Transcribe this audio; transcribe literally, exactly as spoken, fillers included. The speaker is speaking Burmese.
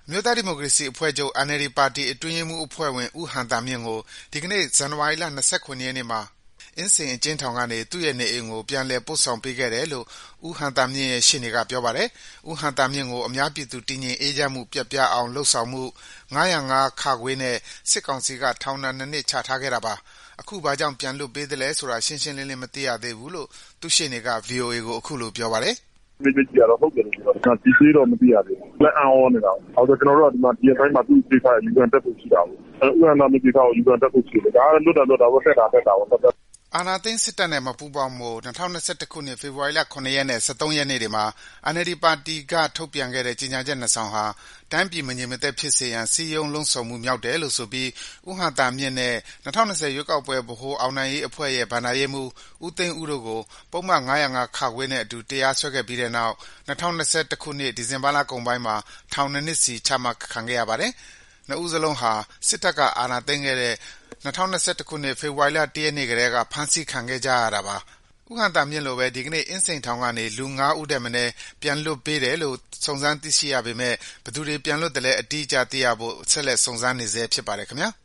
မျိုးသားဒီမိုကရေစီအဖွဲ့ချုပ် N L D ပါတီအတွင်းရေးမှူးအဖွဲ့ဝင် ဦးဟံသာမြင့်ကိုဒီကနေ့ ဇန်နဝါရီလ ၂၇ ရက်နေ့မှာ အင်းစိန်အကျဉ်းထောင်ကနေသူ့ရဲ့နေအိမ်ကို ပြန်လည်ပို့ဆောင်ပေးခဲ့တယ်လို့ ဦးဟံသာမြင့်ရဲ့ရှေ့နေကပြောပါတယ်။ ဦးဟံသာမြင့်ကို အများပြည်သူတည်ငြိမ်အေးချမ်းမှုပျက်ပြားအောင်လုပ်ဆောင်မှု ၅၀၅ (ခ) နဲ့ စစ်ကောင်စီက ထောင်ဒဏ် ၂ နှစ်ချထားခဲ့တာပါ။ အခုဘာကြောင့်ပြန်လွှတ်ပေးသလဲဆိုတာ ရှင်းရှင်းလင်းလင်းမသိရသေးဘူးလို့ သူ့ရှေ့နေက ဗွီအိုအေကို အခုလိုပြောပါတယ်။ "မေးကြည့်တာတော့ဟုတ်တယ်လို့ပြောတယ်။ Detail တော့မသိရသေးဘူး။ လက်အံ့ဩနေတာပေါ့။ ဘာလို့လဲဆိုတော့ကျွန်တော်တို့ကဒီမှာ ဒီရက်ပိုင်းမှာသူ့ကိစ္စအယူခံတက်ဖို့ရှိတာကိုး။ ဦးဟံသာမြင့်ကိစ္စကိုအယူခံတက်ဖို့ရှိတယ်။ ဒါကတော့လွတ်တာလွတ်တာပေါ့။ တက်တာတက်တာပေါ့။ " အာဏာသိမ်းစစ်တပ်နဲ့မပူးပေါင်းဖို့ ၂၀၂၁ ခုနှစ် ဖေဖော်ဝါရီလ ၇ ရက်နဲ့ ၁၃ ရက်နေ့တွေမှာ N L D ပါတီက ထုတ်ပြန်ခဲ့တဲ့ ကြေညာချက် နှစ် စောင်ဟာ တိုင်းပြည်မငြိမ်မသက်ဖြစ်စေရန် စည်းရုံးလှုံ့ဆော်မှုမြောက်တယ်လို့ဆိုပြီး ဦးဟံသာမြင့်နဲ့ ၂၀၂၀ ရွေးကောက်ပွဲဗဟိုအောင်နိုင်ရေးအဖွဲ့ရဲ့ ဘဏ္ဍာရေးမှူး ဦးသိန်းဦးတို့ကို ပုဒ်မ ၅၀၅ (ခ) နဲ့အတူ တရားစွဲခဲ့ပြီးတဲ့နောက် ၂၀၂၁ ခုနှစ် ဒီဇင်ဘာလကုန်ပိုင်းမှာ ထောင် ၂ နှစ်စီ ချမှတ်ခံခဲ့ရပါတယ်။ နှစ်ဦးစလုံးဟာ စစ်တပ်က အာဏာသိမ်းခဲ့တဲ့ ၂၀၂၁ ခုနှစ် ဖေဖော်ဝါရီလ ၁ ရက်နေ့ကတည်းက ဖမ်းဆီးခံခဲ့ကြရတာပါ။ ဦးဟံသာမြင့်လိုပဲ ဒီကနေ့ အင်းစိန်ထောင်ကနေ လူ ၅ ဦးထက်မနည်း ပြန်လွှတ်ပေးတယ်လို့ စုံစမ်းသိရှိရပေမဲ့ ဘယ်သူတွေပြန်လွတ်သလဲ အတိအကျသိရဖို့ ဆက်လက်စုံစမ်းနေဆဲဖြစ်ပါတယ်ခင်ဗျာ။